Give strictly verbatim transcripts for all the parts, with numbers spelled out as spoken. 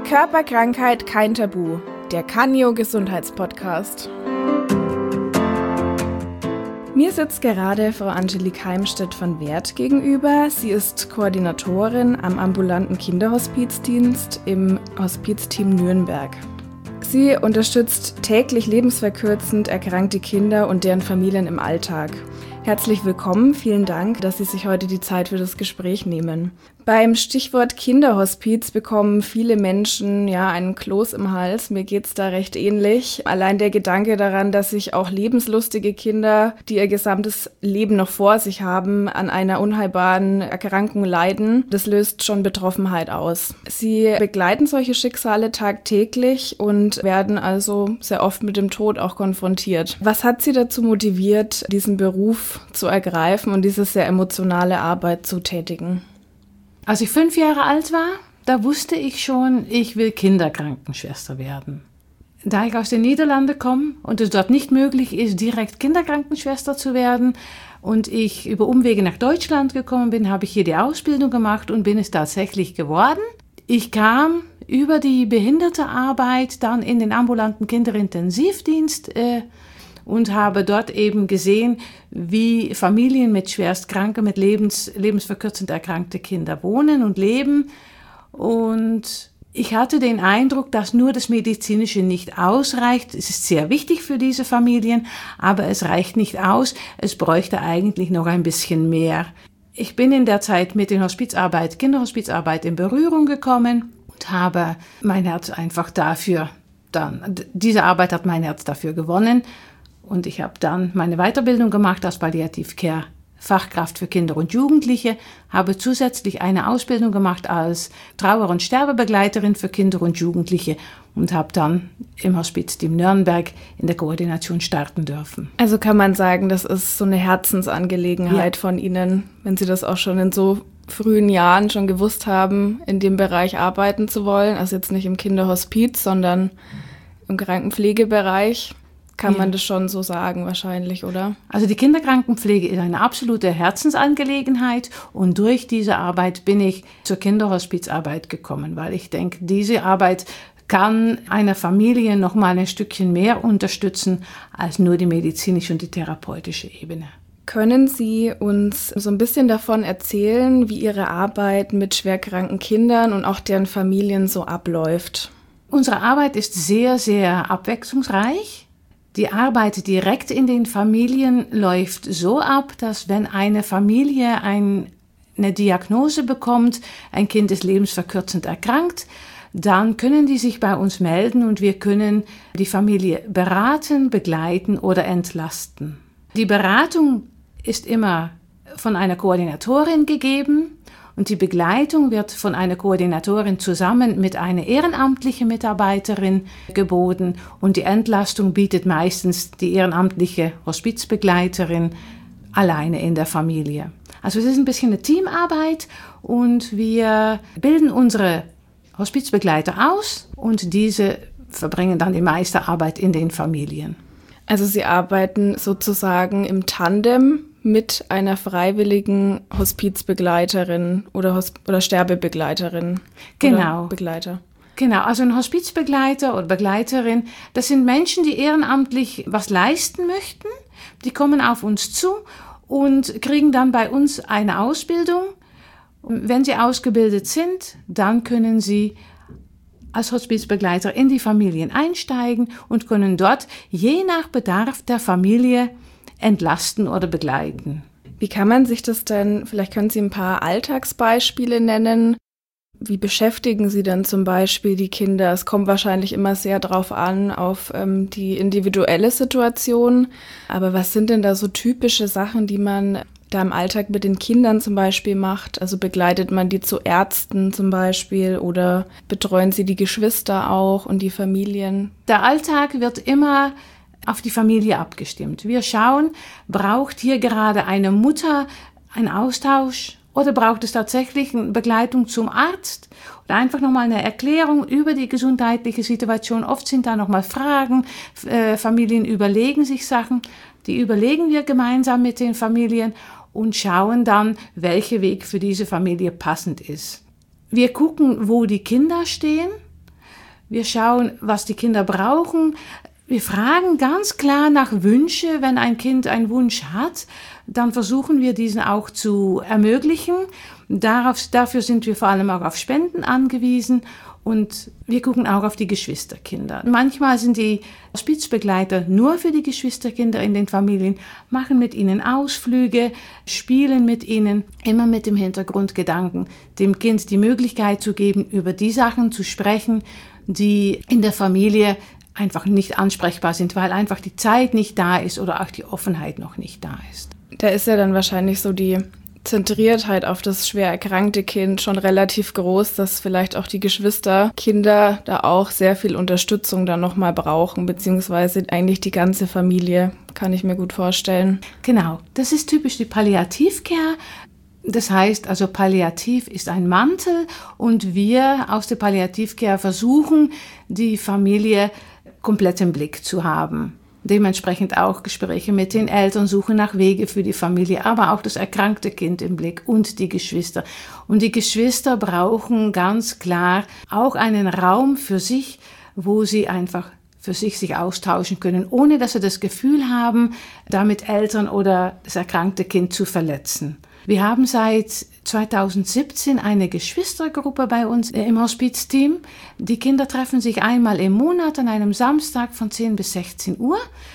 Körperkrankheit kein Tabu, der Canio Gesundheitspodcast. Mir sitzt gerade Frau Angelique Heimstedt von Werth gegenüber. Sie ist Koordinatorin am ambulanten Kinderhospizdienst im Hospizteam Nürnberg. Sie unterstützt täglich lebensverkürzend erkrankte Kinder und deren Familien im Alltag. Herzlich willkommen, vielen Dank, dass Sie sich heute die Zeit für das Gespräch nehmen. Beim Stichwort Kinderhospiz bekommen viele Menschen ja einen Kloß im Hals. Mir geht's da recht ähnlich. Allein der Gedanke daran, dass sich auch lebenslustige Kinder, die ihr gesamtes Leben noch vor sich haben, an einer unheilbaren Erkrankung leiden, das löst schon Betroffenheit aus. Sie begleiten solche Schicksale tagtäglich und werden also sehr oft mit dem Tod auch konfrontiert. Was hat Sie dazu motiviert, diesen Beruf zu ergreifen und diese sehr emotionale Arbeit zu tätigen? Als ich fünf Jahre alt war, da wusste ich schon, ich will Kinderkrankenschwester werden. Da ich aus den Niederlanden komme und es dort nicht möglich ist, direkt Kinderkrankenschwester zu werden und ich über Umwege nach Deutschland gekommen bin, habe ich hier die Ausbildung gemacht und bin es tatsächlich geworden. Ich kam über die Behindertenarbeit dann in den ambulanten Kinderintensivdienst äh, und habe dort eben gesehen, wie Familien mit schwerstkranken, mit lebens, lebensverkürzend erkrankte Kinder wohnen und leben. Und ich hatte den Eindruck, dass nur das Medizinische nicht ausreicht. Es ist sehr wichtig für diese Familien, aber es reicht nicht aus. Es bräuchte eigentlich noch ein bisschen mehr. Ich bin in der Zeit mit der Hospizarbeit, Kinderhospizarbeit in Berührung gekommen und habe mein Herz einfach dafür, dann, diese Arbeit hat mein Herz dafür gewonnen. Und ich habe dann meine Weiterbildung gemacht als Palliative Care Fachkraft für Kinder und Jugendliche, habe zusätzlich eine Ausbildung gemacht als Trauer- und Sterbebegleiterin für Kinder und Jugendliche und habe dann im Hospizteam Nürnberg in der Koordination starten dürfen. Also kann man sagen, das ist so eine Herzensangelegenheit ja. von Ihnen, wenn Sie das auch schon in so frühen Jahren schon gewusst haben, in dem Bereich arbeiten zu wollen, also jetzt nicht im Kinderhospiz, sondern im Krankenpflegebereich. Kann man das schon so sagen wahrscheinlich, oder? Also die Kinderkrankenpflege ist eine absolute Herzensangelegenheit und durch diese Arbeit bin ich zur Kinderhospizarbeit gekommen, weil ich denke, diese Arbeit kann einer Familie noch mal ein Stückchen mehr unterstützen als nur die medizinische und die therapeutische Ebene. Können Sie uns so ein bisschen davon erzählen, wie Ihre Arbeit mit schwerkranken Kindern und auch deren Familien so abläuft? Unsere Arbeit ist sehr, sehr abwechslungsreich. Die Arbeit direkt in den Familien läuft so ab, dass wenn eine Familie ein, eine Diagnose bekommt, ein Kind ist lebensverkürzend erkrankt, dann können die sich bei uns melden und wir können die Familie beraten, begleiten oder entlasten. Die Beratung ist immer von einer Koordinatorin gegeben. Und die Begleitung wird von einer Koordinatorin zusammen mit einer ehrenamtlichen Mitarbeiterin geboten. Und die Entlastung bietet meistens die ehrenamtliche Hospizbegleiterin alleine in der Familie. Also es ist ein bisschen eine Teamarbeit und wir bilden unsere Hospizbegleiter aus und diese verbringen dann die meiste Arbeit in den Familien. Also Sie arbeiten sozusagen im Tandem mit einer freiwilligen Hospizbegleiterin oder, Hosp- oder Sterbebegleiterin. Genau. Oder Begleiter. Genau, also ein Hospizbegleiter oder Begleiterin, das sind Menschen, die ehrenamtlich was leisten möchten. Die kommen auf uns zu und kriegen dann bei uns eine Ausbildung. Und wenn sie ausgebildet sind, dann können sie als Hospizbegleiter in die Familien einsteigen und können dort je nach Bedarf der Familie entlasten oder begleiten. Wie kann man sich das denn, vielleicht können Sie ein paar Alltagsbeispiele nennen. Wie beschäftigen Sie denn zum Beispiel die Kinder? Es kommt wahrscheinlich immer sehr drauf an, auf ähm, die individuelle Situation. Aber was sind denn da so typische Sachen, die man da im Alltag mit den Kindern zum Beispiel macht? Also begleitet man die zu Ärzten zum Beispiel oder betreuen Sie die Geschwister auch und die Familien? Der Alltag wird immer auf die Familie abgestimmt. Wir schauen, braucht hier gerade eine Mutter einen Austausch oder braucht es tatsächlich eine Begleitung zum Arzt oder einfach nochmal eine Erklärung über die gesundheitliche Situation. Oft sind da nochmal Fragen, äh, Familien überlegen sich Sachen, die überlegen wir gemeinsam mit den Familien und schauen dann, welcher Weg für diese Familie passend ist. Wir gucken, wo die Kinder stehen. Wir schauen, was die Kinder brauchen. Wir fragen ganz klar nach Wünsche. Wenn ein Kind einen Wunsch hat, dann versuchen wir diesen auch zu ermöglichen. Darauf, dafür sind wir vor allem auch auf Spenden angewiesen. Und wir gucken auch auf die Geschwisterkinder. Manchmal sind die Hospizbegleiter nur für die Geschwisterkinder in den Familien, machen mit ihnen Ausflüge, spielen mit ihnen, immer mit dem Hintergrundgedanken, dem Kind die Möglichkeit zu geben, über die Sachen zu sprechen, die in der Familie einfach nicht ansprechbar sind, weil einfach die Zeit nicht da ist oder auch die Offenheit noch nicht da ist. Da ist ja dann wahrscheinlich so die Zentriertheit auf das schwer erkrankte Kind schon relativ groß, dass vielleicht auch die Geschwisterkinder da auch sehr viel Unterstützung dann nochmal brauchen, beziehungsweise eigentlich die ganze Familie, kann ich mir gut vorstellen. Genau, das ist typisch die Palliativcare. Das heißt also, Palliativ ist ein Mantel und wir aus der Palliativcare versuchen, die Familie komplett im Blick zu haben. Dementsprechend auch Gespräche mit den Eltern, suchen nach Wege für die Familie, aber auch das erkrankte Kind im Blick und die Geschwister. Und die Geschwister brauchen ganz klar auch einen Raum für sich, wo sie einfach für sich sich austauschen können, ohne dass sie das Gefühl haben, damit Eltern oder das erkrankte Kind zu verletzen. Wir haben seit zweitausendsiebzehn eine Geschwistergruppe bei uns im Hospizteam. Die Kinder treffen sich einmal im Monat an einem Samstag von zehn bis sechzehn Uhr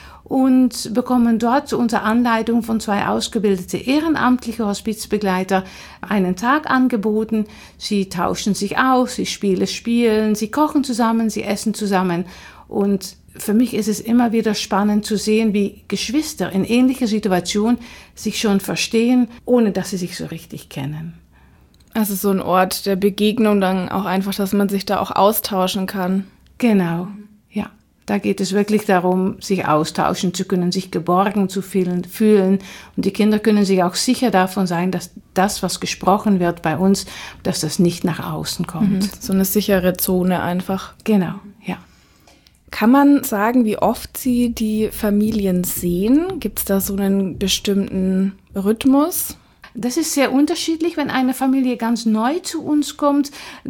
und bekommen dort unter Anleitung von zwei ausgebildete ehrenamtliche Hospizbegleiter einen Tag angeboten. Sie tauschen sich aus, sie Spiele spielen, sie kochen zusammen, sie essen zusammen. Und für mich ist es immer wieder spannend zu sehen, wie Geschwister in ähnlicher Situation sich schon verstehen, ohne dass sie sich so richtig kennen. Also so ein Ort der Begegnung dann auch einfach, dass man sich da auch austauschen kann. Genau, ja. Da geht es wirklich darum, sich austauschen zu können, sich geborgen zu fühlen, fühlen. Und die Kinder können sich auch sicher davon sein, dass das, was gesprochen wird bei uns, dass das nicht nach außen kommt. Mhm. So eine sichere Zone einfach. Genau, ja. Kann man sagen, wie oft Sie die Familien sehen? Gibt es da so einen bestimmten Rhythmus? Das ist sehr unterschiedlich. Wenn eine Familie ganz neu zu uns kommt,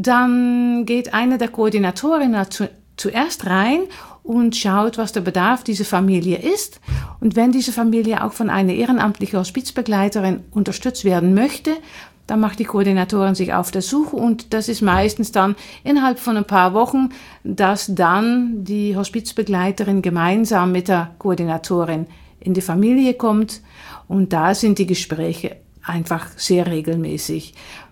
dann geht eine der Koordinatorinnen zu, zuerst rein und schaut, was der Bedarf dieser Familie ist. Und wenn diese Familie auch von einer ehrenamtlichen Hospizbegleiterin unterstützt werden möchte, dann macht die Koordinatorin sich auf der Suche und das ist meistens dann innerhalb von ein paar Wochen, dass dann die Hospizbegleiterin gemeinsam mit der Koordinatorin in die Familie kommt und da sind die Gespräche einfach sehr regelmäßig.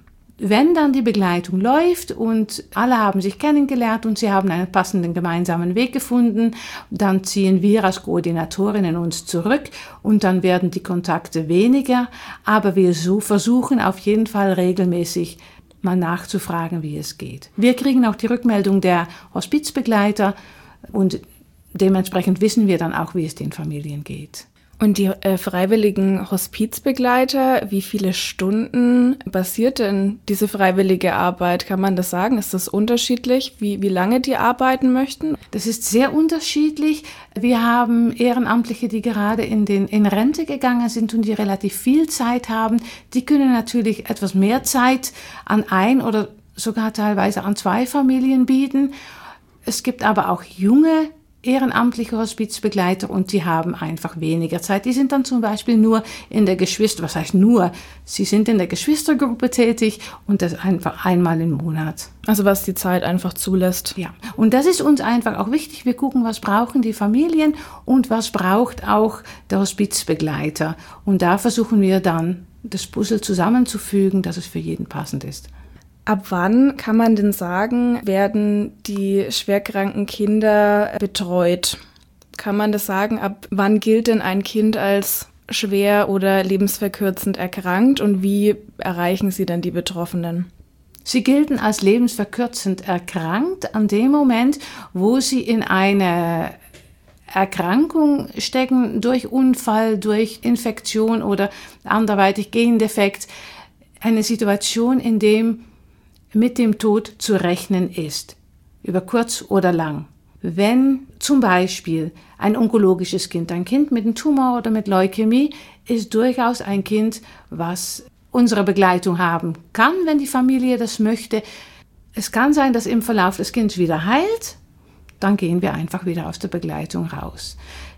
Wenn dann die Begleitung läuft und alle haben sich kennengelernt und sie haben einen passenden gemeinsamen Weg gefunden, dann ziehen wir als Koordinatorinnen uns zurück und dann werden die Kontakte weniger, aber wir so versuchen auf jeden Fall regelmäßig mal nachzufragen, wie es geht. Wir kriegen auch die Rückmeldung der Hospizbegleiter und dementsprechend wissen wir dann auch, wie es den Familien geht. Und die äh, freiwilligen Hospizbegleiter, wie viele Stunden basiert denn diese freiwillige Arbeit? Kann man das sagen? Ist das unterschiedlich, wie, wie lange die arbeiten möchten? Das ist sehr unterschiedlich. Wir haben Ehrenamtliche, die gerade in, den, in Rente gegangen sind und die relativ viel Zeit haben. Die können natürlich etwas mehr Zeit an ein oder sogar teilweise an zwei Familien bieten. Es gibt aber auch junge ehrenamtliche Hospizbegleiter und die haben einfach weniger Zeit. Die sind dann zum Beispiel nur in der Geschwister, was heißt nur, sie sind in der Geschwistergruppe tätig und das einfach einmal im Monat. Also was die Zeit einfach zulässt. Ja, und das ist uns einfach auch wichtig. Wir gucken, was brauchen die Familien und was braucht auch der Hospizbegleiter. Und da versuchen wir dann, das Puzzle zusammenzufügen, dass es für jeden passend ist. Ab wann kann man denn sagen, werden die schwerkranken Kinder betreut? Kann man das sagen, ab wann gilt denn ein Kind als schwer oder lebensverkürzend erkrankt und wie erreichen Sie denn die Betroffenen? Sie gelten als lebensverkürzend erkrankt an dem Moment, wo sie in eine Erkrankung stecken, durch Unfall, durch Infektion oder anderweitig Gendefekt. Eine Situation, in dem mit dem Tod zu rechnen ist, über kurz oder lang. Wenn zum Beispiel ein onkologisches Kind, ein Kind mit einem Tumor oder mit Leukämie, ist durchaus ein Kind, was unsere Begleitung haben kann, wenn die Familie das möchte. Es kann sein, dass im Verlauf des Kindes wieder heilt, dann gehen wir einfach wieder aus der Begleitung raus.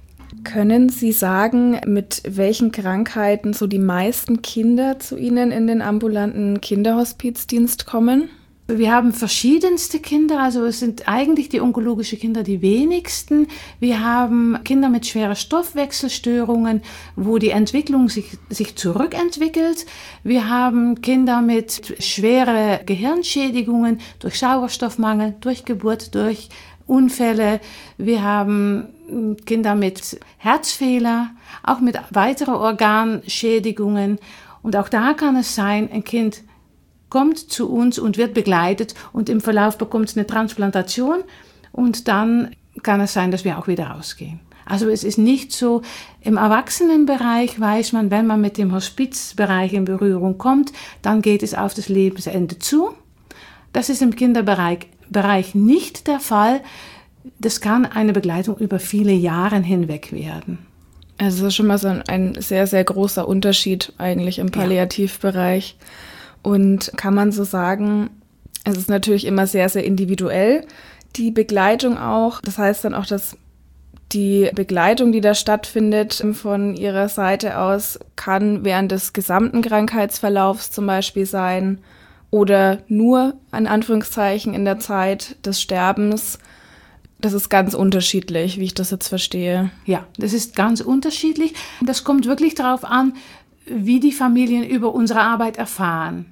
Können Sie sagen, mit welchen Krankheiten so die meisten Kinder zu Ihnen in den ambulanten Kinderhospizdienst kommen? Wir haben verschiedenste Kinder, also es sind eigentlich die onkologischen Kinder die wenigsten. Wir haben Kinder mit schweren Stoffwechselstörungen, wo die Entwicklung sich, sich zurückentwickelt. Wir haben Kinder mit schweren Gehirnschädigungen durch Sauerstoffmangel, durch Geburt, durch Unfälle. Wir haben Kinder mit Herzfehler, auch mit weiteren Organschädigungen. Und auch da kann es sein, ein Kind kommt zu uns und wird begleitet und im Verlauf bekommt es eine Transplantation und dann kann es sein, dass wir auch wieder rausgehen. Also es ist nicht so, im Erwachsenenbereich weiß man, wenn man mit dem Hospizbereich in Berührung kommt, dann geht es auf das Lebensende zu. Das ist im Kinderbereich Bereich nicht der Fall. Das kann eine Begleitung über viele Jahre hinweg werden. Also das ist schon mal so ein, ein sehr, sehr großer Unterschied eigentlich im Palliativbereich. Ja. Und kann man so sagen, es ist natürlich immer sehr, sehr individuell, die Begleitung auch. Das heißt dann auch, dass die Begleitung, die da stattfindet von Ihrer Seite aus, kann während des gesamten Krankheitsverlaufs zum Beispiel sein oder nur, in Anführungszeichen, in der Zeit des Sterbens. Das ist ganz unterschiedlich, wie ich das jetzt verstehe. Ja, das ist ganz unterschiedlich. Das kommt wirklich darauf an, wie die Familien über unsere Arbeit erfahren.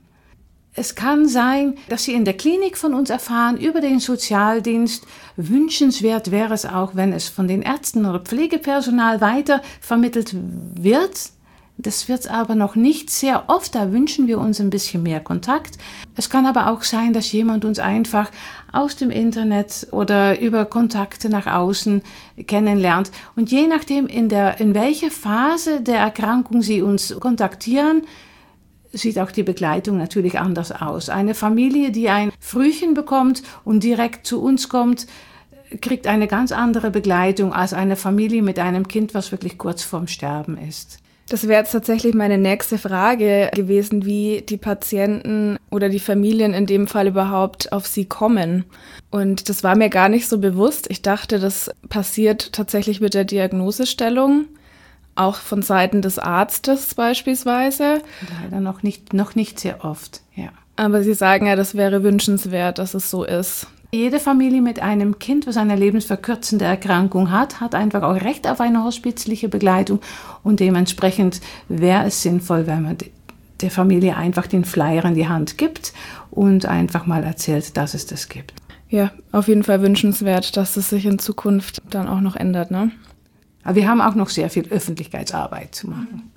Es kann sein, dass sie in der Klinik von uns erfahren, über den Sozialdienst. Wünschenswert wäre es auch, wenn es von den Ärzten oder Pflegepersonal weiter vermittelt wird. Das wird aber noch nicht sehr oft, da wünschen wir uns ein bisschen mehr Kontakt. Es kann aber auch sein, dass jemand uns einfach aus dem Internet oder über Kontakte nach außen kennenlernt. Und je nachdem, in, der, in welcher Phase der Erkrankung Sie uns kontaktieren, sieht auch die Begleitung natürlich anders aus. Eine Familie, die ein Frühchen bekommt und direkt zu uns kommt, kriegt eine ganz andere Begleitung als eine Familie mit einem Kind, was wirklich kurz vorm Sterben ist. Das wäre jetzt tatsächlich meine nächste Frage gewesen, wie die Patienten oder die Familien in dem Fall überhaupt auf Sie kommen. Und das war mir gar nicht so bewusst. Ich dachte, das passiert tatsächlich mit der Diagnosestellung, auch von Seiten des Arztes beispielsweise. Leider noch nicht, noch nicht sehr oft, ja. Aber Sie sagen ja, das wäre wünschenswert, dass es so ist. Jede Familie mit einem Kind, was eine lebensverkürzende Erkrankung hat, hat einfach auch Recht auf eine hospizliche Begleitung. Und dementsprechend wäre es sinnvoll, wenn man der Familie einfach den Flyer in die Hand gibt und einfach mal erzählt, dass es das gibt. Ja, auf jeden Fall wünschenswert, dass es sich in Zukunft dann auch noch ändert, ne? Aber wir haben auch noch sehr viel Öffentlichkeitsarbeit zu machen.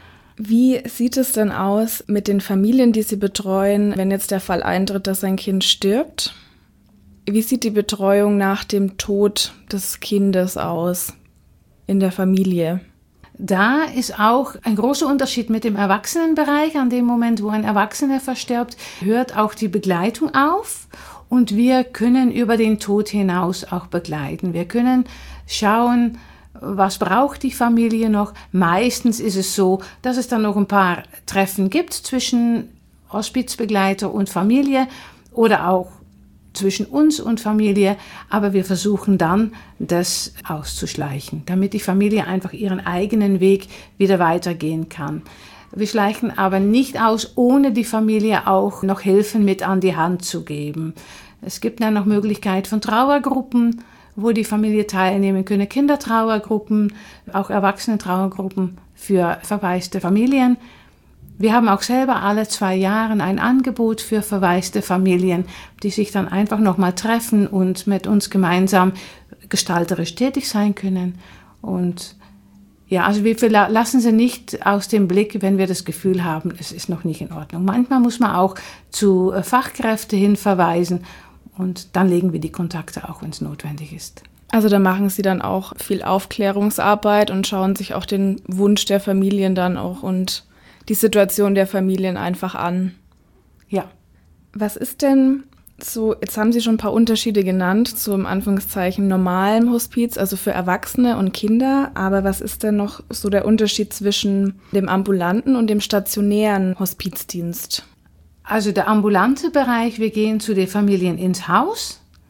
Wie sieht es denn aus mit den Familien, die Sie betreuen, wenn jetzt der Fall eintritt, dass ein Kind stirbt? Wie sieht die Betreuung nach dem Tod des Kindes aus in der Familie? Da ist auch ein großer Unterschied mit dem Erwachsenenbereich. An dem Moment, wo ein Erwachsener verstirbt, hört auch die Begleitung auf. Und wir können über den Tod hinaus auch begleiten. Wir können schauen, was braucht die Familie noch. Meistens ist es so, dass es dann noch ein paar Treffen gibt zwischen Hospizbegleiter und Familie oder auch zwischen uns und Familie, aber wir versuchen dann, das auszuschleichen, damit die Familie einfach ihren eigenen Weg wieder weitergehen kann. Wir schleichen aber nicht aus, ohne die Familie auch noch Hilfen mit an die Hand zu geben. Es gibt dann noch Möglichkeit von Trauergruppen, wo die Familie teilnehmen können, Kindertrauergruppen, auch Erwachsene-Trauergruppen für verwaiste Familien. Wir haben auch selber alle zwei Jahre ein Angebot für verwaiste Familien, die sich dann einfach nochmal treffen und mit uns gemeinsam gestalterisch tätig sein können. Und ja, also wir lassen sie nicht aus dem Blick, wenn wir das Gefühl haben, es ist noch nicht in Ordnung. Manchmal muss man auch zu Fachkräften hin verweisen und dann legen wir die Kontakte auch, wenn es notwendig ist. Also da machen Sie dann auch viel Aufklärungsarbeit und schauen sich auch den Wunsch der Familien dann auch und die Situation der Familien einfach an. Ja. Was ist denn so, jetzt haben Sie schon ein paar Unterschiede genannt zum Anführungszeichen normalen Hospiz, also für Erwachsene und Kinder, aber was ist denn noch so der Unterschied zwischen dem ambulanten und dem stationären Hospizdienst? Also der ambulante Bereich, wir gehen zu den Familien ins Haus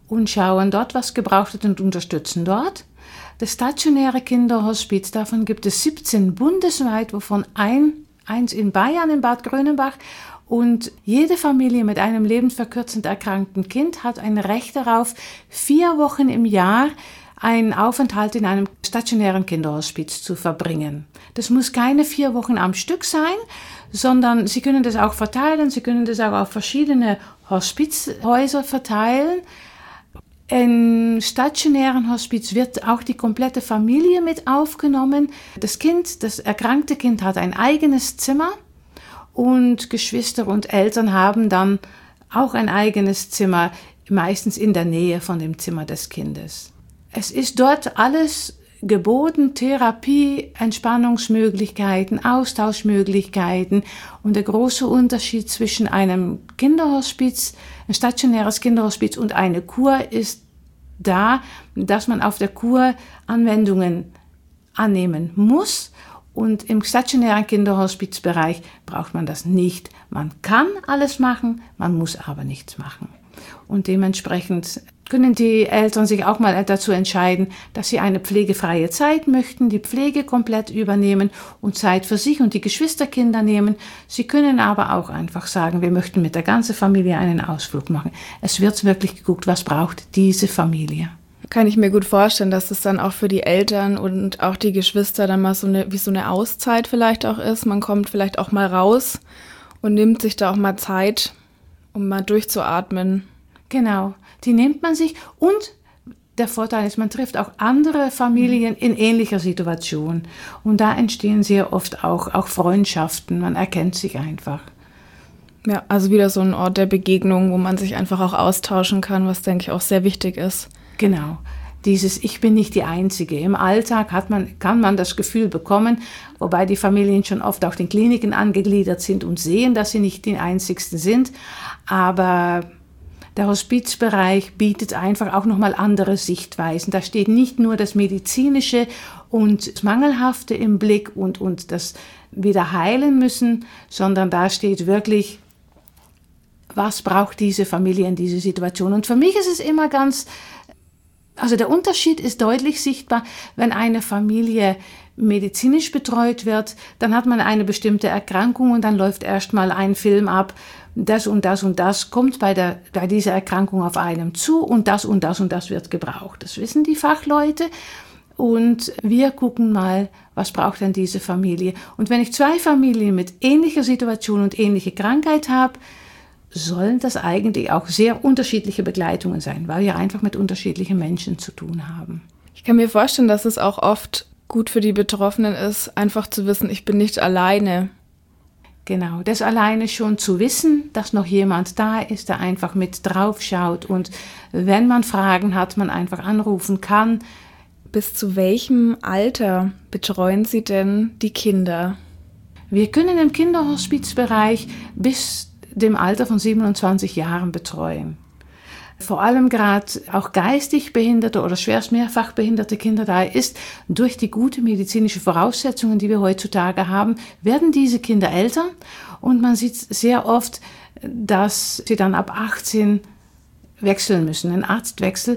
und schauen dort, was gebraucht wird und unterstützen dort. Das stationäre Kinderhospiz, davon gibt es siebzehn bundesweit, wovon ein, eins in Bayern, in Bad Grönenbach. Und jede Familie mit einem lebensverkürzend erkrankten Kind hat ein Recht darauf, vier Wochen im Jahr einen Aufenthalt in einem stationären Kinderhospiz zu verbringen. Das muss keine vier Wochen am Stück sein, sondern Sie können das auch verteilen, Sie können das auch auf verschiedene Hospizhäuser verteilen. Im stationären Hospiz wird auch die komplette Familie mit aufgenommen. Das Kind, das erkrankte Kind hat ein eigenes Zimmer und Geschwister und Eltern haben dann auch ein eigenes Zimmer, meistens in der Nähe von dem Zimmer des Kindes. Es ist dort alles geboten, Therapie, Entspannungsmöglichkeiten, Austauschmöglichkeiten. Und der große Unterschied zwischen einem Kinderhospiz, ein stationäres Kinderhospiz und eine Kur ist da, dass man auf der Kur Anwendungen annehmen muss. Und im stationären Kinderhospizbereich braucht man das nicht. Man kann alles machen, man muss aber nichts machen. Und dementsprechend können die Eltern sich auch mal dazu entscheiden, dass sie eine pflegefreie Zeit möchten, die Pflege komplett übernehmen und Zeit für sich und die Geschwisterkinder nehmen. Sie können aber auch einfach sagen, wir möchten mit der ganzen Familie einen Ausflug machen. Es wird wirklich geguckt, was braucht diese Familie. Kann ich mir gut vorstellen, dass es dann auch für die Eltern und auch die Geschwister dann mal so eine, wie so eine Auszeit vielleicht auch ist. Man kommt vielleicht auch mal raus und nimmt sich da auch mal Zeit, um mal durchzuatmen. Genau, die nimmt man sich und der Vorteil ist, man trifft auch andere Familien in ähnlicher Situation. Und da entstehen sehr oft auch, auch Freundschaften, man erkennt sich einfach. Ja, also wieder so ein Ort der Begegnung, wo man sich einfach auch austauschen kann, was, denke ich, auch sehr wichtig ist. Genau, dieses Ich bin nicht die Einzige. Im Alltag hat man, kann man das Gefühl bekommen, wobei die Familien schon oft auch den Kliniken angegliedert sind und sehen, dass sie nicht die Einzigsten sind. Aber der Hospizbereich bietet einfach auch nochmal andere Sichtweisen. Da steht nicht nur das Medizinische und das Mangelhafte im Blick und, und das wieder heilen müssen, sondern da steht wirklich, was braucht diese Familie in dieser Situation. Und für mich ist es immer ganz, also der Unterschied ist deutlich sichtbar, wenn eine Familie medizinisch betreut wird, dann hat man eine bestimmte Erkrankung und dann läuft erstmal ein Film ab, das und das und das kommt bei, der, bei dieser Erkrankung auf einem zu und das und das und das wird gebraucht. Das wissen die Fachleute und wir gucken mal, was braucht denn diese Familie. Und wenn ich zwei Familien mit ähnlicher Situation und ähnlicher Krankheit habe, sollen das eigentlich auch sehr unterschiedliche Begleitungen sein, weil wir einfach mit unterschiedlichen Menschen zu tun haben. Ich kann mir vorstellen, dass es auch oft gut für die Betroffenen ist, einfach zu wissen, ich bin nicht alleine. Genau, das alleine schon zu wissen, dass noch jemand da ist, der einfach mit drauf schaut und wenn man Fragen hat, man einfach anrufen kann. Bis zu welchem Alter betreuen Sie denn die Kinder? Wir können im Kinderhospizbereich bis dem Alter von siebenundzwanzig Jahren betreuen. Vor allem gerade auch geistig behinderte oder schwerst mehrfach behinderte Kinder da ist, durch die gute medizinische Voraussetzungen, die wir heutzutage haben, werden diese Kinder älter und man sieht sehr oft, dass sie dann ab achtzehn wechseln müssen, einen Arztwechsel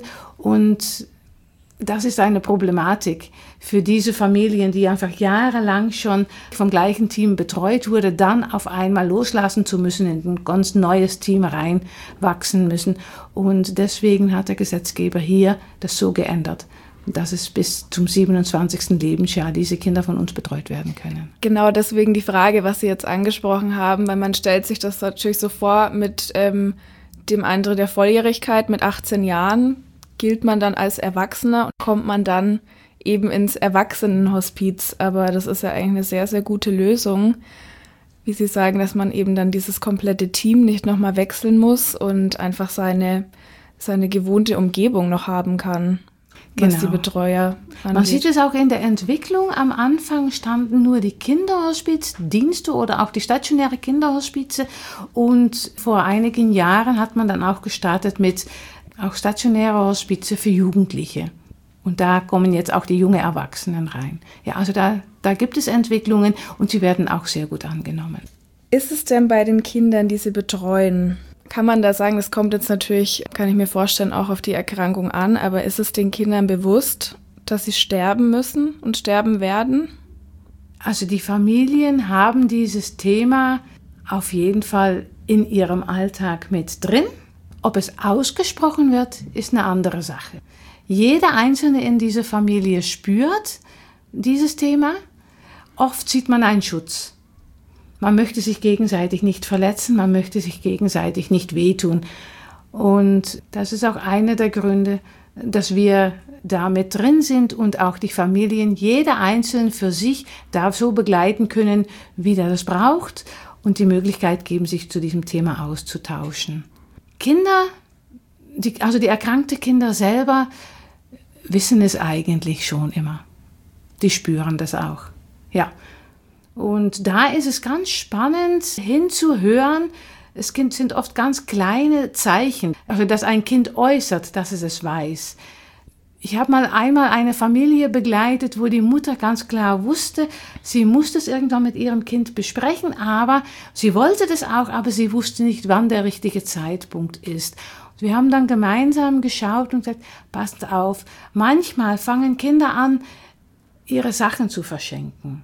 und das ist eine Problematik für diese Familien, die einfach jahrelang schon vom gleichen Team betreut wurde, dann auf einmal loslassen zu müssen, in ein ganz neues Team reinwachsen müssen. Und deswegen hat der Gesetzgeber hier das so geändert, dass es bis zum siebenundzwanzigsten Lebensjahr diese Kinder von uns betreut werden können. Genau deswegen die Frage, was Sie jetzt angesprochen haben, weil man stellt sich das natürlich so vor mit ähm, dem Eintritt der Volljährigkeit mit achtzehn Jahren, gilt man dann als Erwachsener und kommt man dann eben ins Erwachsenenhospiz. Aber das ist ja eigentlich eine sehr, sehr gute Lösung, wie Sie sagen, dass man eben dann dieses komplette Team nicht nochmal wechseln muss und einfach seine, seine gewohnte Umgebung noch haben kann, was genau. Die Betreuer angeht. Man sieht es auch in der Entwicklung. Am Anfang standen nur die Kinderhospizdienste oder auch die stationäre Kinderhospize und vor einigen Jahren hat man dann auch gestartet mit auch stationäre Hospize für Jugendliche. Und da kommen jetzt auch die jungen Erwachsenen rein. Ja, also da, da gibt es Entwicklungen und sie werden auch sehr gut angenommen. Ist es denn bei den Kindern, die Sie betreuen, Kann man da sagen, das kommt jetzt natürlich, kann ich mir vorstellen, auch auf die Erkrankung an, aber ist es den Kindern bewusst, dass sie sterben müssen und sterben werden? Also die Familien haben dieses Thema auf jeden Fall in ihrem Alltag mit drin. Ob es ausgesprochen wird, ist eine andere Sache. Jeder Einzelne in dieser Familie spürt dieses Thema. Oft sieht man einen Schutz. Man möchte sich gegenseitig nicht verletzen, man möchte sich gegenseitig nicht wehtun. Und das ist auch einer der Gründe, dass wir da mit drin sind und auch die Familien, jeder einzeln für sich, darf so begleiten können, wie der das braucht und die Möglichkeit geben, sich zu diesem Thema auszutauschen. Kinder, die, also die erkrankten Kinder selber, wissen es eigentlich schon immer. Die spüren das auch. Ja. Und da ist es ganz spannend hinzuhören. Es sind oft ganz kleine Zeichen, also dass ein Kind äußert, dass es es weiß. Ich habe mal einmal eine Familie begleitet, wo die Mutter ganz klar wusste, sie musste es irgendwann mit ihrem Kind besprechen, aber sie wollte das auch, aber sie wusste nicht, wann der richtige Zeitpunkt ist. Und wir haben dann gemeinsam geschaut und gesagt, passt auf, manchmal fangen Kinder an, ihre Sachen zu verschenken.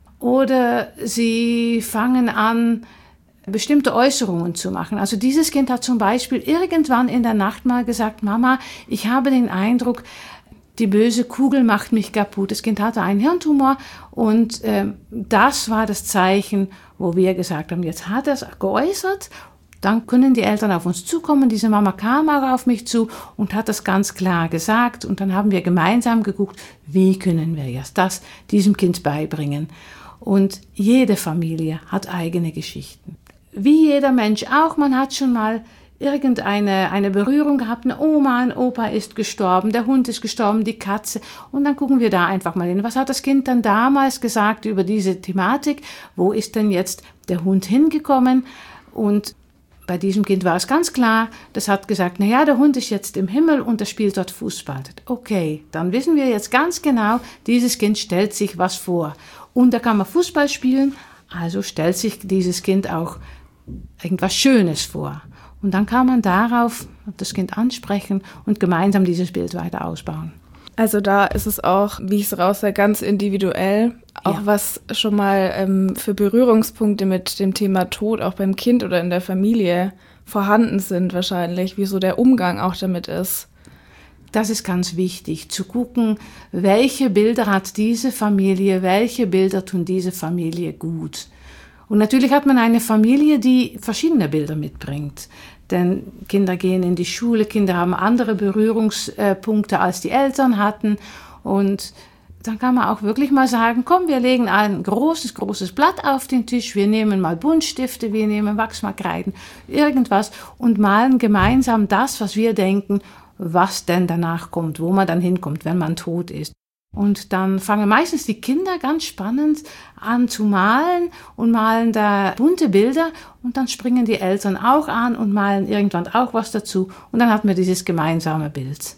Oder sie fangen an, bestimmte Äußerungen zu machen. Also dieses Kind hat zum Beispiel irgendwann in der Nacht mal gesagt, Mama, ich habe den Eindruck, die böse Kugel macht mich kaputt. Das Kind hatte einen Hirntumor und äh, das war das Zeichen, wo wir gesagt haben, jetzt hat er es geäußert, dann können die Eltern auf uns zukommen. Diese Mama kam auch auf mich zu und hat das ganz klar gesagt und dann haben wir gemeinsam geguckt, wie können wir jetzt das diesem Kind beibringen. Und jede Familie hat eigene Geschichten. Wie jeder Mensch auch, man hat schon mal irgendeine eine Berührung gehabt, eine Oma, ein Opa ist gestorben, der Hund ist gestorben, die Katze. Und dann gucken wir da einfach mal hin. Was hat das Kind dann damals gesagt über diese Thematik? Wo ist denn jetzt der Hund hingekommen? Und bei diesem Kind war es ganz klar, das hat gesagt, naja, der Hund ist jetzt im Himmel und er spielt dort Fußball. Okay, dann wissen wir jetzt ganz genau, dieses Kind stellt sich was vor. Und da kann man Fußball spielen, also stellt sich dieses Kind auch irgendwas Schönes vor. Und dann kann man darauf das Kind ansprechen und gemeinsam dieses Bild weiter ausbauen. Also da ist es auch, wie ich es raushöre, ganz individuell. Auch ja. Was schon mal ähm, für Berührungspunkte mit dem Thema Tod auch beim Kind oder in der Familie vorhanden sind wahrscheinlich, wie so der Umgang auch damit ist. Das ist ganz wichtig, zu gucken, welche Bilder hat diese Familie, welche Bilder tun diese Familie gut. Und natürlich hat man eine Familie, die verschiedene Bilder mitbringt. Denn Kinder gehen in die Schule, Kinder haben andere Berührungspunkte, als die Eltern hatten. Und dann kann man auch wirklich mal sagen, komm, wir legen ein großes, großes Blatt auf den Tisch, wir nehmen mal Buntstifte, wir nehmen Wachsmalkreiden, irgendwas und malen gemeinsam das, was wir denken, was denn danach kommt, wo man dann hinkommt, wenn man tot ist. Und dann fangen meistens die Kinder ganz spannend an zu malen und malen da bunte Bilder und dann springen die Eltern auch an und malen irgendwann auch was dazu und dann hat man dieses gemeinsame Bild.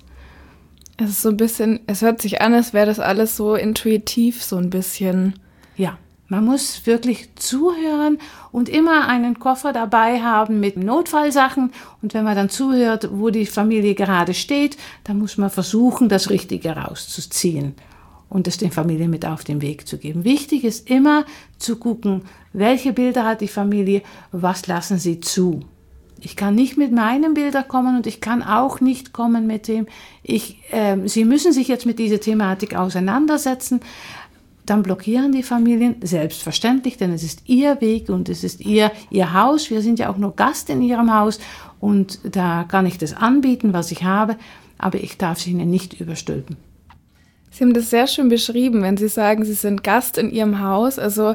Es ist so ein bisschen, es hört sich an, als wäre das alles so intuitiv, so ein bisschen. Ja, man muss wirklich zuhören und immer einen Koffer dabei haben mit Notfallsachen. Und wenn man dann zuhört, wo die Familie gerade steht, dann muss man versuchen, das Richtige rauszuziehen und es den Familien mit auf den Weg zu geben. Wichtig ist immer zu gucken, welche Bilder hat die Familie, was lassen sie zu. Ich kann nicht mit meinen Bildern kommen und ich kann auch nicht kommen mit dem, ich, äh, sie müssen sich jetzt mit dieser Thematik auseinandersetzen. Dann blockieren die Familien, selbstverständlich, denn es ist ihr Weg und es ist ihr, ihr Haus. Wir sind ja auch nur Gast in ihrem Haus und da kann ich das anbieten, was ich habe, aber ich darf es ihnen nicht überstülpen. Sie haben das sehr schön beschrieben, wenn Sie sagen, Sie sind Gast in Ihrem Haus. Also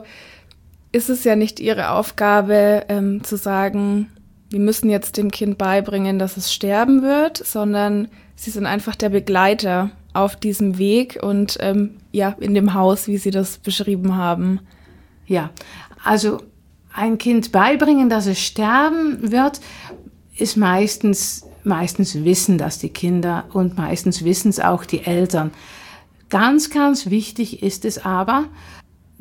ist es ja nicht Ihre Aufgabe, ähm, zu sagen, wir müssen jetzt dem Kind beibringen, dass es sterben wird, sondern Sie sind einfach der Begleiter auf diesem Weg und ähm, ja, in dem Haus, wie Sie das beschrieben haben. Ja, also ein Kind beibringen, dass es sterben wird, ist meistens, meistens wissen das die Kinder und meistens wissen es auch die Eltern. Ganz, ganz wichtig ist es aber,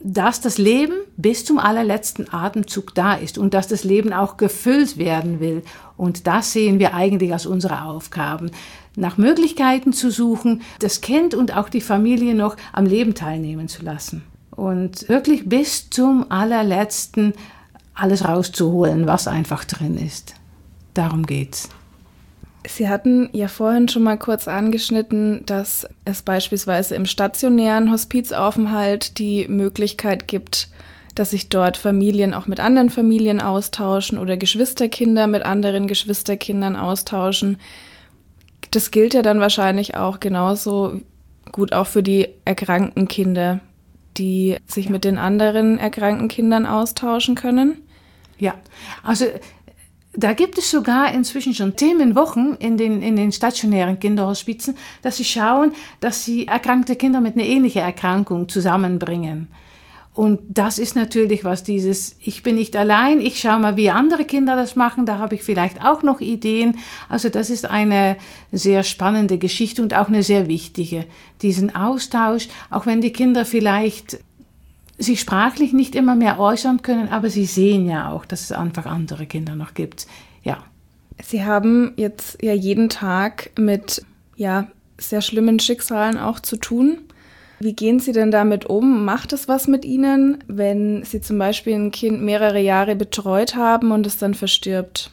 dass das Leben bis zum allerletzten Atemzug da ist und dass das Leben auch gefüllt werden will. Und das sehen wir eigentlich als unsere Aufgaben, nach Möglichkeiten zu suchen, das Kind und auch die Familie noch am Leben teilnehmen zu lassen. Und wirklich bis zum allerletzten alles rauszuholen, was einfach drin ist. Darum geht's. Sie hatten ja vorhin schon mal kurz angeschnitten, dass es beispielsweise im stationären Hospizaufenthalt die Möglichkeit gibt, dass sich dort Familien auch mit anderen Familien austauschen oder Geschwisterkinder mit anderen Geschwisterkindern austauschen. Das gilt ja dann wahrscheinlich auch genauso gut auch für die erkrankten Kinder, die sich ja. mit den anderen erkrankten Kindern austauschen können. Ja, also da gibt es sogar inzwischen schon Themenwochen in den, in den stationären Kinderhospizen, dass sie schauen, dass sie erkrankte Kinder mit einer ähnlichen Erkrankung zusammenbringen. Und das ist natürlich was dieses, ich bin nicht allein, ich schaue mal, wie andere Kinder das machen, da habe ich vielleicht auch noch Ideen. Also das ist eine sehr spannende Geschichte und auch eine sehr wichtige, diesen Austausch, auch wenn die Kinder vielleicht sich sprachlich nicht immer mehr äußern können, aber sie sehen ja auch, dass es einfach andere Kinder noch gibt. Ja. Sie haben jetzt ja jeden Tag mit ja, sehr schlimmen Schicksalen auch zu tun. Wie gehen Sie denn damit um? Macht es was mit Ihnen, wenn Sie zum Beispiel ein Kind mehrere Jahre betreut haben und es dann verstirbt?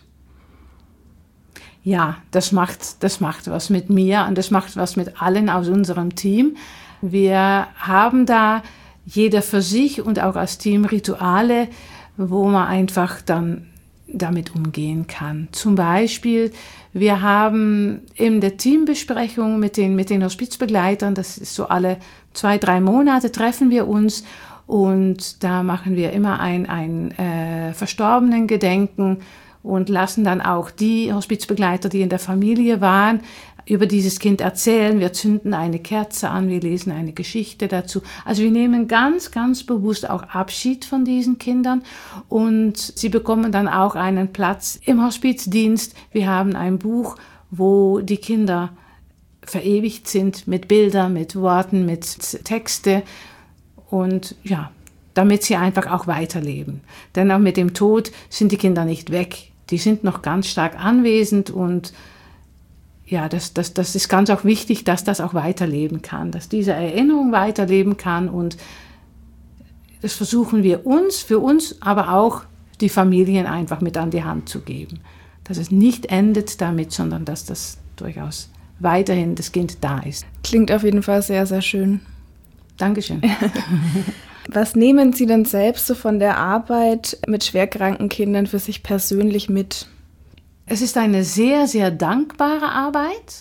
Ja, das macht, das macht was mit mir und das macht was mit allen aus unserem Team. Wir haben da jeder für sich und auch als Team Rituale, wo man einfach dann damit umgehen kann. Zum Beispiel, wir haben in der Teambesprechung mit den, mit den Hospizbegleitern, das ist so alle zwei, drei Monate treffen wir uns und da machen wir immer ein, ein äh, verstorbenen Gedenken und lassen dann auch die Hospizbegleiter, die in der Familie waren, über dieses Kind erzählen. Wir zünden eine Kerze an, wir lesen eine Geschichte dazu. Also wir nehmen ganz, ganz bewusst auch Abschied von diesen Kindern und sie bekommen dann auch einen Platz im Hospizdienst. Wir haben ein Buch, wo die Kinder verewigt sind mit Bildern, mit Worten, mit Texte und ja, damit sie einfach auch weiterleben. Denn auch mit dem Tod sind die Kinder nicht weg. Die sind noch ganz stark anwesend und ja, das, das, das ist ganz auch wichtig, dass das auch weiterleben kann, dass diese Erinnerung weiterleben kann und das versuchen wir uns, für uns, aber auch die Familien einfach mit an die Hand zu geben. Dass es nicht endet damit, sondern dass das durchaus weiterhin das Kind da ist. Klingt auf jeden Fall sehr, sehr schön. Dankeschön. Was nehmen Sie denn selbst so von der Arbeit mit schwerkranken Kindern für sich persönlich mit? Es ist eine sehr, sehr dankbare Arbeit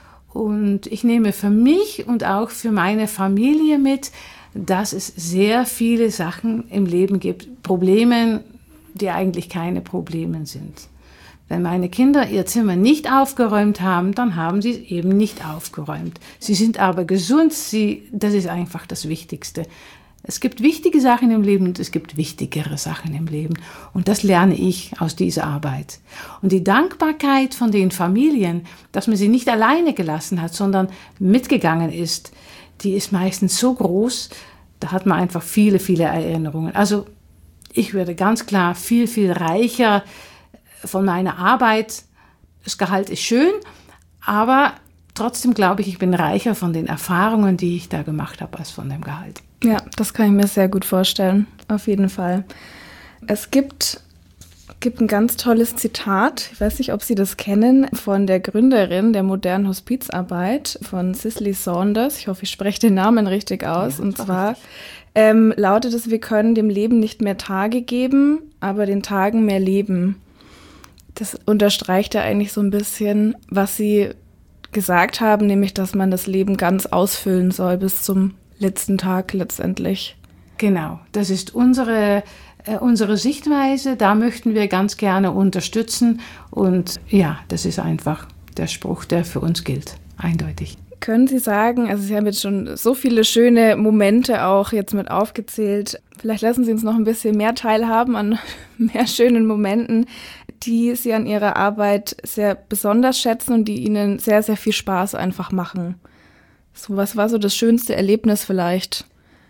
und ich nehme für mich und auch für meine Familie mit, dass es sehr viele Sachen im Leben gibt, Probleme, die eigentlich keine Probleme sind. Wenn meine Kinder ihr Zimmer nicht aufgeräumt haben, dann haben sie es eben nicht aufgeräumt. Sie sind aber gesund, sie, das ist einfach das Wichtigste. Es gibt wichtige Sachen im Leben und es gibt wichtigere Sachen im Leben. Und das lerne ich aus dieser Arbeit. Und die Dankbarkeit von den Familien, dass man sie nicht alleine gelassen hat, sondern mitgegangen ist, die ist meistens so groß, da hat man einfach viele, viele Erinnerungen. Also ich werde ganz klar viel, viel reicher von meiner Arbeit. Das Gehalt ist schön, aber trotzdem glaube ich, ich bin reicher von den Erfahrungen, die ich da gemacht habe, als von dem Gehalt. Ja, das kann ich mir sehr gut vorstellen, auf jeden Fall. Es gibt, gibt ein ganz tolles Zitat, ich weiß nicht, ob Sie das kennen, von der Gründerin der modernen Hospizarbeit, von Cicely Saunders. Ich hoffe, ich spreche den Namen richtig aus. Ja, und zwar ähm, lautet es, wir können dem Leben nicht mehr Tage geben, aber den Tagen mehr Leben. Das unterstreicht ja eigentlich so ein bisschen, was Sie gesagt haben, nämlich, dass man das Leben ganz ausfüllen soll bis zum letzten Tag letztendlich. Genau, das ist unsere, äh, unsere Sichtweise, da möchten wir ganz gerne unterstützen und ja, das ist einfach der Spruch, der für uns gilt, eindeutig. Können Sie sagen, also Sie haben jetzt schon so viele schöne Momente auch jetzt mit aufgezählt, vielleicht lassen Sie uns noch ein bisschen mehr teilhaben an mehr schönen Momenten, die Sie an Ihrer Arbeit sehr besonders schätzen und die Ihnen sehr, sehr viel Spaß einfach machen. So, was war so das schönste Erlebnis vielleicht?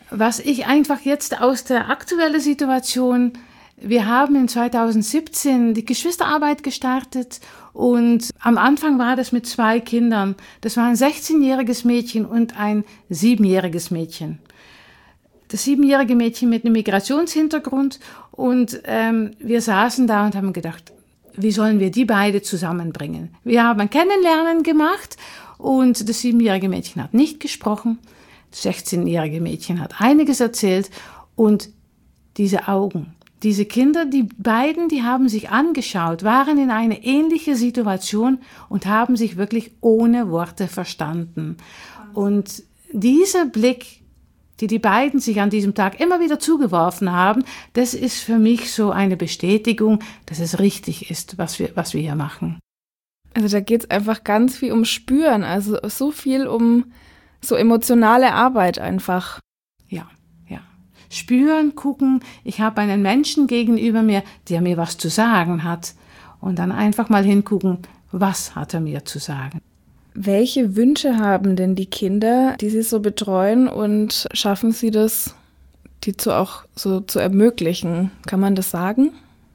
Was ich einfach jetzt aus der aktuellen Situation, wir haben in zweitausendsiebzehn die Geschwisterarbeit gestartet und am Anfang war das mit zwei Kindern. Das war ein sechzehnjähriges Mädchen und ein siebenjähriges Mädchen. Das siebenjährige Mädchen mit einem Migrationshintergrund und ähm, wir saßen da und haben gedacht, wie sollen wir die beide zusammenbringen? Wir haben ein Kennenlernen gemacht und das siebenjährige Mädchen hat nicht gesprochen, das sechzehnjährige Mädchen hat einiges erzählt und diese Augen, diese Kinder, die beiden, die haben sich angeschaut, waren in eine ähnliche Situation und haben sich wirklich ohne Worte verstanden. Und dieser Blick, die die beiden sich an diesem Tag immer wieder zugeworfen haben, das ist für mich so eine Bestätigung, dass es richtig ist, was wir, was wir hier machen. Also da geht es einfach ganz viel um Spüren, also so viel um so emotionale Arbeit einfach. Ja, ja. Spüren, gucken, ich habe einen Menschen gegenüber mir, der mir was zu sagen hat. Und dann einfach mal hingucken, was hat er mir zu sagen. Welche Wünsche haben denn die Kinder, die Sie so betreuen, und schaffen Sie das, die zu auch so zu ermöglichen? Kann man das sagen?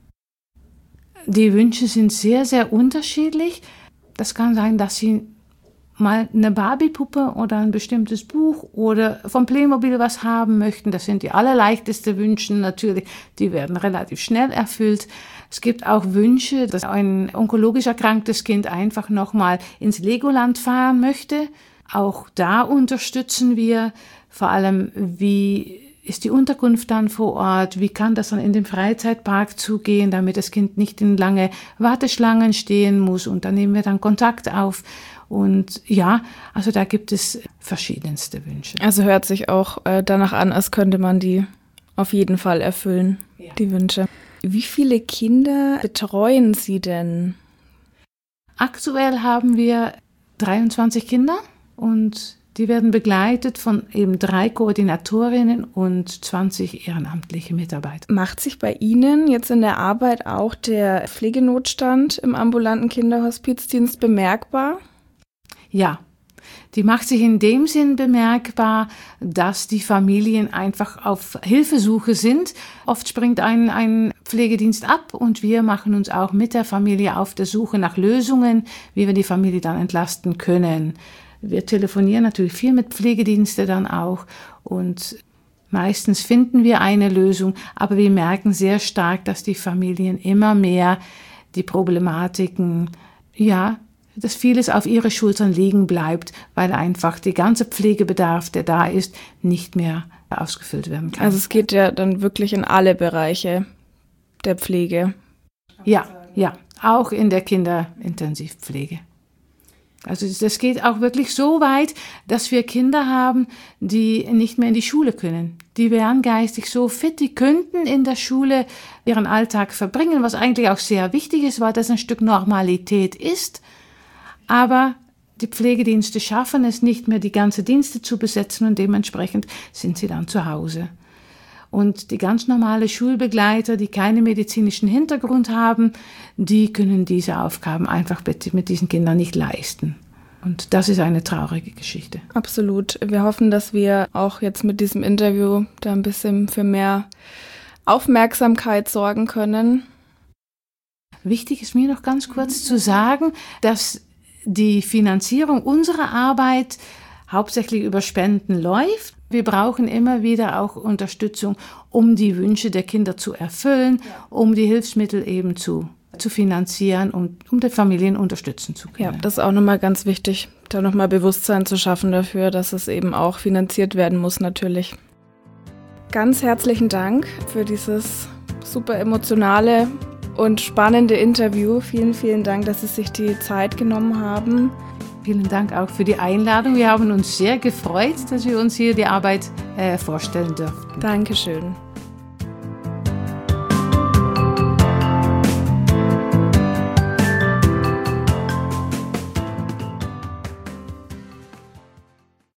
Die Wünsche sind sehr, sehr unterschiedlich. Das kann sein, dass sie mal eine Barbie-Puppe oder ein bestimmtes Buch oder vom Playmobil was haben möchten. Das sind die allerleichtesten Wünsche natürlich. Die werden relativ schnell erfüllt. Es gibt auch Wünsche, dass ein onkologisch erkranktes Kind einfach nochmal ins Legoland fahren möchte. Auch da unterstützen wir vor allem, wie ist die Unterkunft dann vor Ort, wie kann das dann in den Freizeitpark zugehen, damit das Kind nicht in lange Warteschlangen stehen muss, und da nehmen wir dann Kontakt auf. Und ja, also da gibt es verschiedenste Wünsche. Also hört sich auch äh, danach an, als könnte man die auf jeden Fall erfüllen, ja. Die Wünsche. Wie viele Kinder betreuen Sie denn? Aktuell haben wir dreiundzwanzig Kinder und die werden begleitet von eben drei Koordinatorinnen und zwanzig ehrenamtliche Mitarbeiter. Macht sich bei Ihnen jetzt in der Arbeit auch der Pflegenotstand im ambulanten Kinderhospizdienst bemerkbar? Ja, die macht sich in dem Sinn bemerkbar, dass die Familien einfach auf Hilfesuche sind. Oft springt ein, ein Pflegedienst ab und wir machen uns auch mit der Familie auf der Suche nach Lösungen, wie wir die Familie dann entlasten können. Wir telefonieren natürlich viel mit Pflegediensten dann auch und meistens finden wir eine Lösung, aber wir merken sehr stark, dass die Familien immer mehr die Problematiken, ja, dass vieles auf ihre Schultern liegen bleibt, weil einfach der ganze Pflegebedarf, der da ist, nicht mehr ausgefüllt werden kann. Also es geht ja dann wirklich in alle Bereiche der Pflege. Ja, ja, auch in der Kinderintensivpflege. Also das geht auch wirklich so weit, dass wir Kinder haben, die nicht mehr in die Schule können. Die wären geistig so fit, die könnten in der Schule ihren Alltag verbringen, was eigentlich auch sehr wichtig ist, weil das ein Stück Normalität ist. Aber die Pflegedienste schaffen es nicht mehr, die ganzen Dienste zu besetzen, und dementsprechend sind sie dann zu Hause. Und die ganz normale Schulbegleiter, die keinen medizinischen Hintergrund haben, die können diese Aufgaben einfach mit diesen Kindern nicht leisten. Und das ist eine traurige Geschichte. Absolut. Wir hoffen, dass wir auch jetzt mit diesem Interview da ein bisschen für mehr Aufmerksamkeit sorgen können. Wichtig ist mir noch ganz kurz zu sagen, dass die Finanzierung unserer Arbeit hauptsächlich über Spenden läuft. Wir brauchen immer wieder auch Unterstützung, um die Wünsche der Kinder zu erfüllen, um die Hilfsmittel eben zu, zu finanzieren, um, um die Familien unterstützen zu können. Ja, das ist auch nochmal ganz wichtig, da nochmal Bewusstsein zu schaffen dafür, dass es eben auch finanziert werden muss natürlich. Ganz herzlichen Dank für dieses super emotionale und spannende Interview. Vielen, vielen Dank, dass Sie sich die Zeit genommen haben. Vielen Dank auch für die Einladung. Wir haben uns sehr gefreut, dass wir uns hier die Arbeit äh, vorstellen durften. Dankeschön.